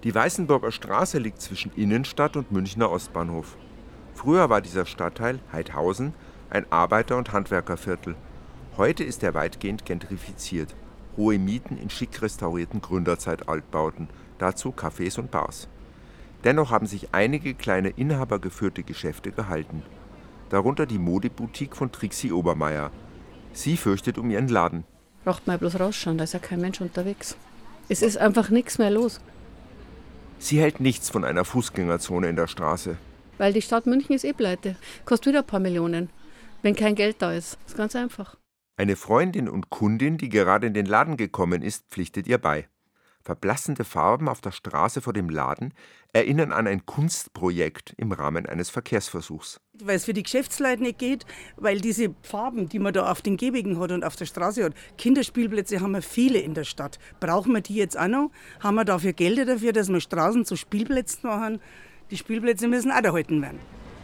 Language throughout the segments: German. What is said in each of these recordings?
Die Weißenburger Straße liegt zwischen Innenstadt und Münchner Ostbahnhof. Früher war dieser Stadtteil, Haidhausen, ein Arbeiter- und Handwerkerviertel. Heute ist er weitgehend gentrifiziert. Hohe Mieten in schick restaurierten Gründerzeit-Altbauten, dazu Cafés und Bars. Dennoch haben sich einige kleine inhabergeführte Geschäfte gehalten. Darunter die Modeboutique von Trixi Obermeier. Sie fürchtet um ihren Laden. Braucht mal bloß rausschauen, da ist ja kein Mensch unterwegs. Es ist einfach nichts mehr los. Sie hält nichts von einer Fußgängerzone in der Straße. Weil die Stadt München ist pleite. Kostet wieder ein paar Millionen, wenn kein Geld da ist. Das ist ganz einfach. Eine Freundin und Kundin, die gerade in den Laden gekommen ist, pflichtet ihr bei. Verblassende Farben auf der Straße vor dem Laden erinnern an ein Kunstprojekt im Rahmen eines Verkehrsversuchs. Weil es für die Geschäftsleute nicht geht, weil diese Farben, die man da auf den Gehwegen hat und auf der Straße hat, Kinderspielplätze haben wir viele in der Stadt. Brauchen wir die jetzt auch noch? Haben wir dafür Gelder dafür, dass wir Straßen zu Spielplätzen machen? Die Spielplätze müssen auch erhalten werden.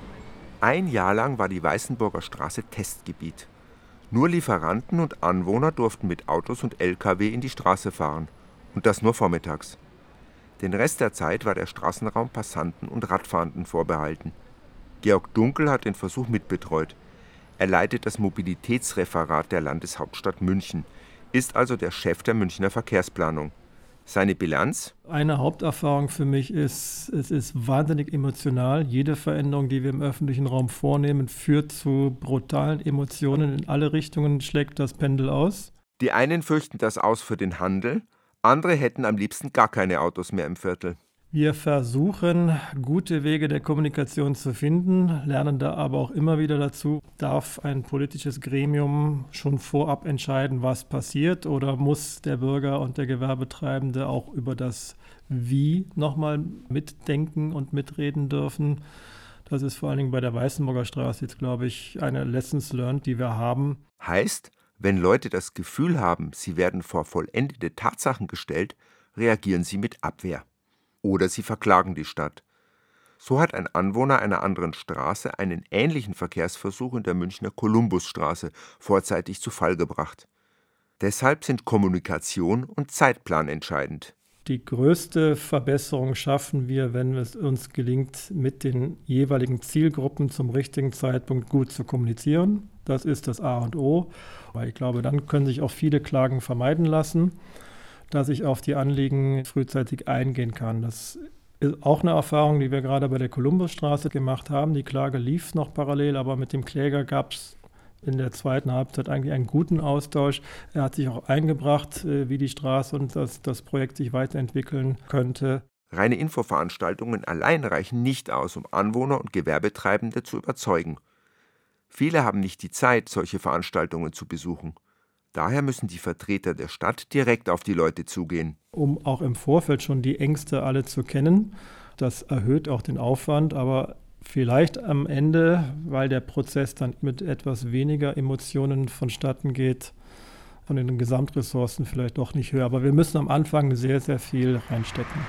Ein Jahr lang war die Weißenburger Straße Testgebiet. Nur Lieferanten und Anwohner durften mit Autos und LKW in die Straße fahren. Und das nur vormittags. Den Rest der Zeit war der Straßenraum Passanten und Radfahrenden vorbehalten. Georg Dunkel hat den Versuch mitbetreut. Er leitet das Mobilitätsreferat der Landeshauptstadt München, ist also der Chef der Münchner Verkehrsplanung. Seine Bilanz? Eine Haupterfahrung für mich ist, es ist wahnsinnig emotional. Jede Veränderung, die wir im öffentlichen Raum vornehmen, führt zu brutalen Emotionen. In alle Richtungen schlägt das Pendel aus. Die einen fürchten das Aus für den Handel, andere hätten am liebsten gar keine Autos mehr im Viertel. Wir versuchen, gute Wege der Kommunikation zu finden, lernen da aber auch immer wieder dazu, darf ein politisches Gremium schon vorab entscheiden, was passiert, oder muss der Bürger und der Gewerbetreibende auch über das Wie nochmal mitdenken und mitreden dürfen. Das ist vor allen Dingen bei der Weißenburger Straße jetzt, glaube ich, eine Lessons learned, die wir haben. Heißt, wenn Leute das Gefühl haben, sie werden vor vollendete Tatsachen gestellt, reagieren sie mit Abwehr. Oder sie verklagen die Stadt. So hat ein Anwohner einer anderen Straße einen ähnlichen Verkehrsversuch in der Münchner Kolumbusstraße vorzeitig zu Fall gebracht. Deshalb sind Kommunikation und Zeitplan entscheidend. Die größte Verbesserung schaffen wir, wenn es uns gelingt, mit den jeweiligen Zielgruppen zum richtigen Zeitpunkt gut zu kommunizieren. Das ist das A und O, weil ich glaube, dann können sich auch viele Klagen vermeiden lassen, dass ich auf die Anliegen frühzeitig eingehen kann. Das ist auch eine Erfahrung, die wir gerade bei der Kolumbusstraße gemacht haben. Die Klage lief noch parallel, aber mit dem Kläger gab es in der zweiten Halbzeit eigentlich einen guten Austausch. Er hat sich auch eingebracht, wie die Straße und das Projekt sich weiterentwickeln könnte. Reine Infoveranstaltungen allein reichen nicht aus, um Anwohner und Gewerbetreibende zu überzeugen. Viele haben nicht die Zeit, solche Veranstaltungen zu besuchen. Daher müssen die Vertreter der Stadt direkt auf die Leute zugehen. Um auch im Vorfeld schon die Ängste alle zu kennen. Das erhöht auch den Aufwand, aber vielleicht am Ende, weil der Prozess dann mit etwas weniger Emotionen vonstatten geht, von den Gesamtressourcen vielleicht doch nicht höher. Aber wir müssen am Anfang sehr, sehr viel reinstecken.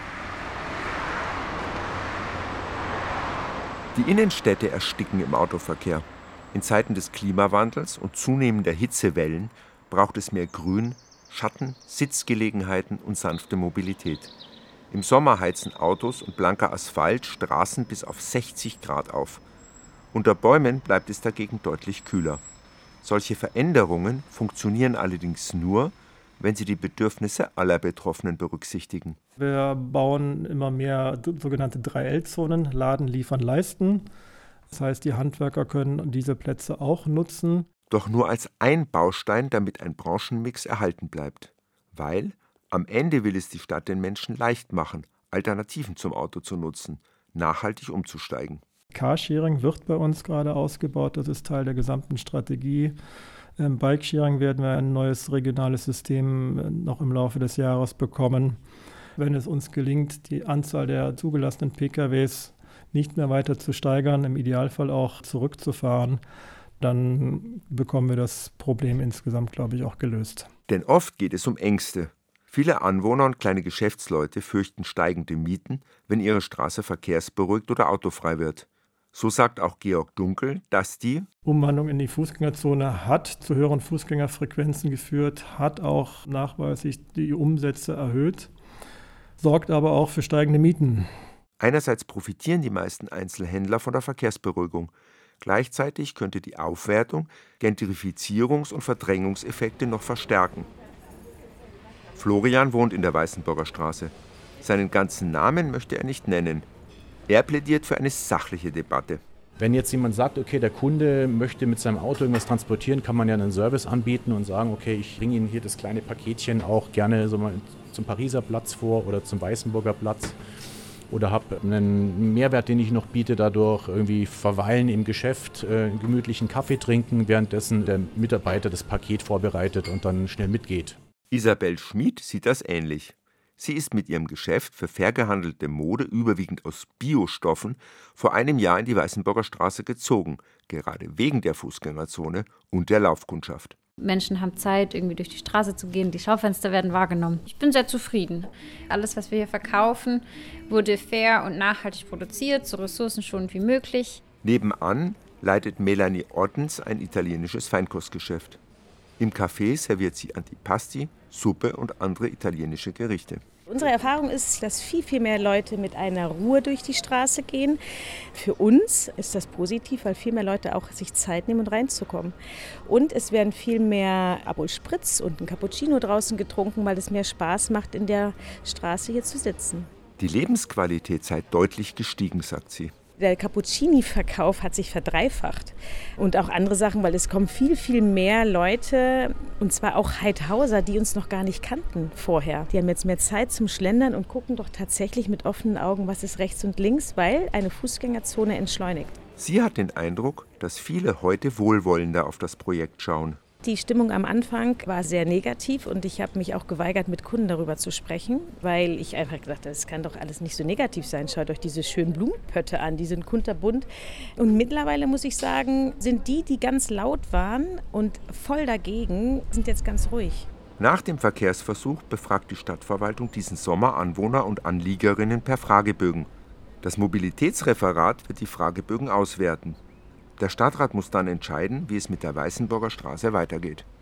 Die Innenstädte ersticken im Autoverkehr. In Zeiten des Klimawandels und zunehmender Hitzewellen braucht es mehr Grün, Schatten, Sitzgelegenheiten und sanfte Mobilität. Im Sommer heizen Autos und blanker Asphalt Straßen bis auf 60 Grad auf. Unter Bäumen bleibt es dagegen deutlich kühler. Solche Veränderungen funktionieren allerdings nur, wenn sie die Bedürfnisse aller Betroffenen berücksichtigen. Wir bauen immer mehr sogenannte 3L-Zonen, Laden, Liefern, Leisten. Das heißt, die Handwerker können diese Plätze auch nutzen. Doch nur als ein Baustein, damit ein Branchenmix erhalten bleibt. Weil am Ende will es die Stadt den Menschen leicht machen, Alternativen zum Auto zu nutzen, nachhaltig umzusteigen. Carsharing wird bei uns gerade ausgebaut, das ist Teil der gesamten Strategie. Im Bikesharing werden wir ein neues regionales System noch im Laufe des Jahres bekommen. Wenn es uns gelingt, die Anzahl der zugelassenen PKWs nicht mehr weiter zu steigern, im Idealfall auch zurückzufahren, dann bekommen wir das Problem insgesamt, glaube ich, auch gelöst. Denn oft geht es um Ängste. Viele Anwohner und kleine Geschäftsleute fürchten steigende Mieten, wenn ihre Straße verkehrsberuhigt oder autofrei wird. So sagt auch Georg Dunkel, dass die Umwandlung in die Fußgängerzone hat zu höheren Fußgängerfrequenzen geführt, hat auch nachweislich die Umsätze erhöht. sorgt aber auch für steigende Mieten. Einerseits profitieren die meisten Einzelhändler von der Verkehrsberuhigung. Gleichzeitig könnte die Aufwertung Gentrifizierungs- und Verdrängungseffekte noch verstärken. Florian wohnt in der Weißenburger Straße. Seinen ganzen Namen möchte er nicht nennen. Er plädiert für eine sachliche Debatte. Wenn jetzt jemand sagt, okay, der Kunde möchte mit seinem Auto irgendwas transportieren, kann man ja einen Service anbieten und sagen, okay, ich bringe Ihnen hier das kleine Paketchen auch gerne so mal zum Pariser Platz vor oder zum Weißenburger Platz. Oder habe einen Mehrwert, den ich noch biete, dadurch irgendwie verweilen im Geschäft, gemütlichen Kaffee trinken, währenddessen der Mitarbeiter das Paket vorbereitet und dann schnell mitgeht. Isabel Schmid sieht das ähnlich. Sie ist mit ihrem Geschäft für fair gehandelte Mode, überwiegend aus Biostoffen, vor einem Jahr in die Weißenburger Straße gezogen, gerade wegen der Fußgängerzone und der Laufkundschaft. Menschen haben Zeit, irgendwie durch die Straße zu gehen, die Schaufenster werden wahrgenommen. Ich bin sehr zufrieden. Alles, was wir hier verkaufen, wurde fair und nachhaltig produziert, so ressourcenschonend wie möglich. Nebenan leitet Melanie Ottens ein italienisches Feinkostgeschäft. Im Café serviert sie Antipasti, Suppe und andere italienische Gerichte. Unsere Erfahrung ist, dass viel mehr Leute mit einer Ruhe durch die Straße gehen. Für uns ist das positiv, weil viel mehr Leute auch sich Zeit nehmen, um reinzukommen. Und es werden viel mehr Aperol Spritz und ein Cappuccino draußen getrunken, weil es mehr Spaß macht, in der Straße hier zu sitzen. Die Lebensqualität sei deutlich gestiegen, sagt sie. Der Cappuccini-Verkauf hat sich verdreifacht und auch andere Sachen, weil es kommen viel mehr Leute, und zwar auch Heidhauser, die uns noch gar nicht kannten vorher. Die haben jetzt mehr Zeit zum Schlendern und gucken doch tatsächlich mit offenen Augen, was ist rechts und links, weil eine Fußgängerzone entschleunigt. Sie hat den Eindruck, dass viele heute wohlwollender auf das Projekt schauen. Die Stimmung am Anfang war sehr negativ und ich habe mich auch geweigert, mit Kunden darüber zu sprechen, weil ich einfach gedacht habe, das kann doch alles nicht so negativ sein. Schaut euch diese schönen Blumenpötte an, die sind kunterbunt. Und mittlerweile muss ich sagen, sind die ganz laut waren und voll dagegen, sind jetzt ganz ruhig. Nach dem Verkehrsversuch befragt die Stadtverwaltung diesen Sommer Anwohner und Anliegerinnen per Fragebögen. Das Mobilitätsreferat wird die Fragebögen auswerten. Der Stadtrat muss dann entscheiden, wie es mit der Weißenburger Straße weitergeht.